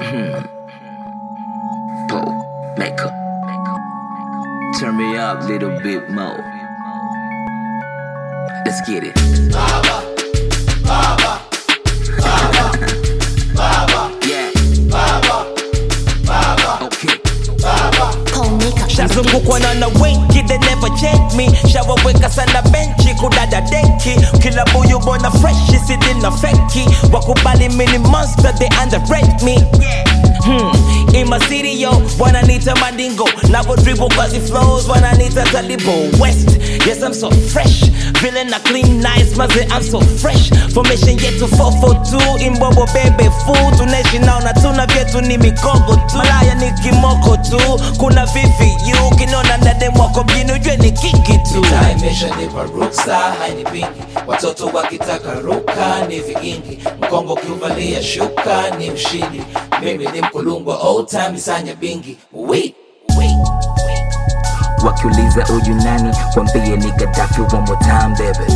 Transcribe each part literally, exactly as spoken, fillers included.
Pole maker. Turn me up a little bit more. Let's get it. Baba, Baba, Baba, Baba, Yeah, Baba, Baba, okay. Baba. Shazungukwa na na wengi, they never check me. Shawaweka sana benchi, kudada deki. Kila buyu bona fresh, isi na feki. Wakubali mini monster, they underrate me. Hmm, in my city, yo, wananita madingo. Nabo dribble cause it flows, wananita talibo. West, yes, I'm so fresh. Feeling a clean, nice, maze, I'm so fresh. Formation yet to four four two. Imbobo baby, fool. Tunaishi nao na tuna vyetu ni mikogo tu. Malaya ni kimoko tu. Kuna vivi, you kinona ndade mwako mjini ujwe ni kiki tu. Mitaa imeshanipa ruksa, haini pingi. Watoto wakitaka ruka ni viingi. Mkongo kiuvalia shuka ni mshindi. Mimi ni mkulungwa old time isanya bingi. Wait, wait, wait. Wakiuliza uyu nani, wambie ni Gaddafi one more time, baby.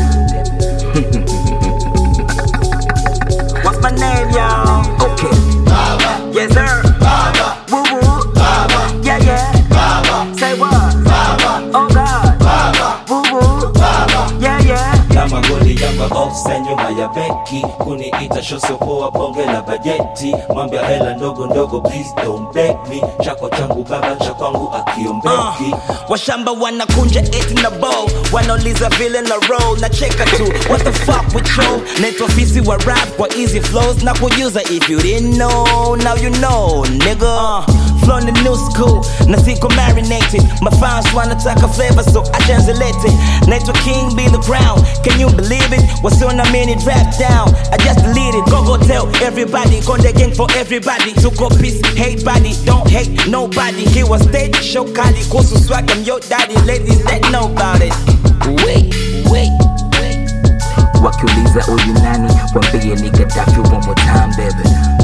What's my name, y'all? Okay. Baba, Yes, sir. Baba, Woo woo. Baba, Yeah, yeah. Baba, Say what? Baba, Oh God. Baba, Woo woo. Baba. Yeah, yeah. Kama goli yamba offside nyuma ya beki. Kuniita shoso poa bonge la bajeti. Mwambia hela ndogo ndogo please don't beg me. Chako changu baba cha kwangu akiombeki. Uh, washamba wanakunja eti na bow. Wanauliza vile na roll na cheka tu. What the fuck with you? Neto fisi wa rap kwa easy flows na kujuza. If you didn't know, now you know, nigga. uh, Flow in the new school, na siko marinated. My fans wanataka flavor so I translate it. Neto king be the crown, can you believe it? What's on a minute rap down, I just deleted. Go go tell everybody, Konde gang for everybody. Tuko peace, hate body, don't hate nobody. He was stage, show kali, kusu swag, I'm your daddy. Ladies that know about it. Wait, wait, wait. Wakiuliza uyu nani, wambie ni Gaddafi one more time, baby.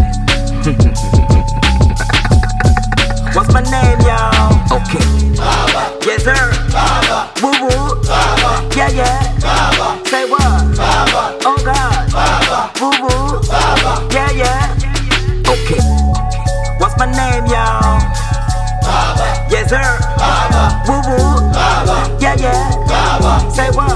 What's my name, y'all? Okay. Baba, Yes, sir. Baba, Woo woo. Baba, Yeah, yeah. Baba, Say what? Baba, Oh God. Baba, Woo woo. Baba, Yeah, yeah. Okay. What's my name, y'all? Baba, Yes, sir. Baba, Woo woo. Baba, Yeah, yeah. Baba, Say what?